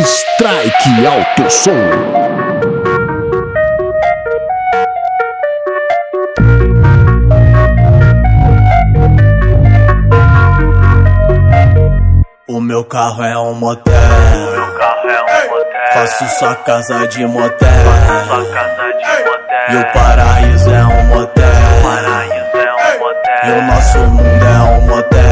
Strike Alto Som. O meu carro é um motel. Faço sua casa de motel. E o paraíso é um motel. E o nosso mundo é um motel.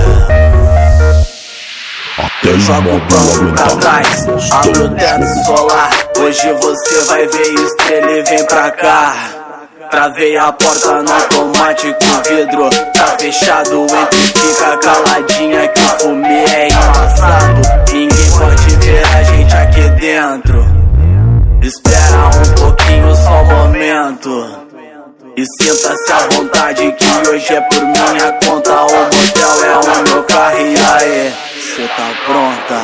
Eu jogo o banco pra trás, abro o teto solar. Hoje você vai ver estrela e vem pra cá. Travei a porta no automático, o vidro tá fechado. Entra e fica caladinha que o fumê é embaçado. Ninguém pode ver a gente aqui dentro. Espera um pouquinho, só um momento. E sinta-se à vontade que hoje é por minha conta. O motel é o meu carro e aí, cê tá pronta?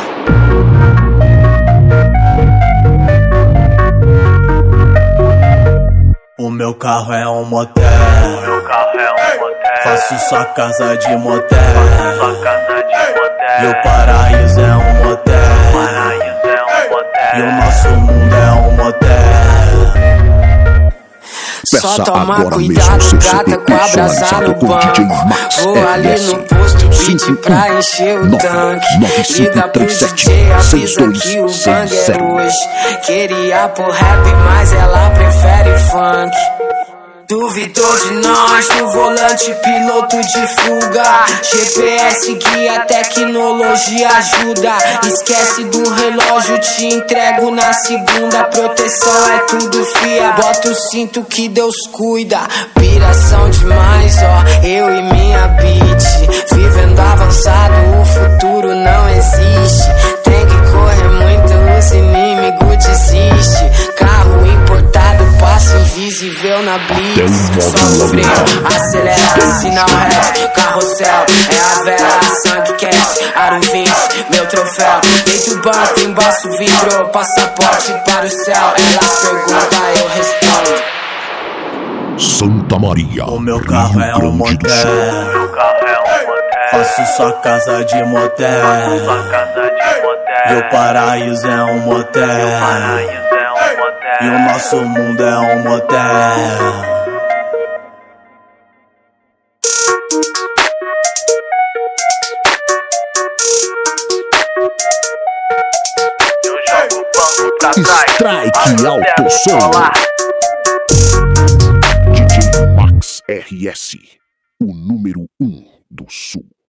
O meu carro é um motel. Faço sua casa de motel. E o paraíso é um motel. E o nosso mundo é um motel. Só toma cuidado, gata, com a brasa no banco. Vou ali no posto pedir pra encher o tanque. Liga pro DJ, avisa que o bang é hoje. Queria pôr rap, mas ela prefere funk. Duvidou de nós no volante, piloto de fuga. GPS guia, tecnologia ajuda. Esquece do relógio, te entrego na segunda. Proteção é tudo fia, bota o cinto que Deus cuida. Piração demais, ó, eu e minha beat. Vivendo avançado, o futuro não existe. Tem que correr muito, os inimigos desistem. Carro importado, passa invisível na blitz. Só freio, acelera, sinal red. Carrossel, é a Vera, sangue quente. Aro 20, meu troféu. Deito o banco, embaixo o vidro. Passaporte para o céu. Elas perguntam, eu respondo. Santa Maria. O meu carro é um motel. Faço sua casa de motel. E o paraíso é um motel. E o nosso mundo é um motel. Strike Alto Som. DJ Max RS, o número 1 do Sul.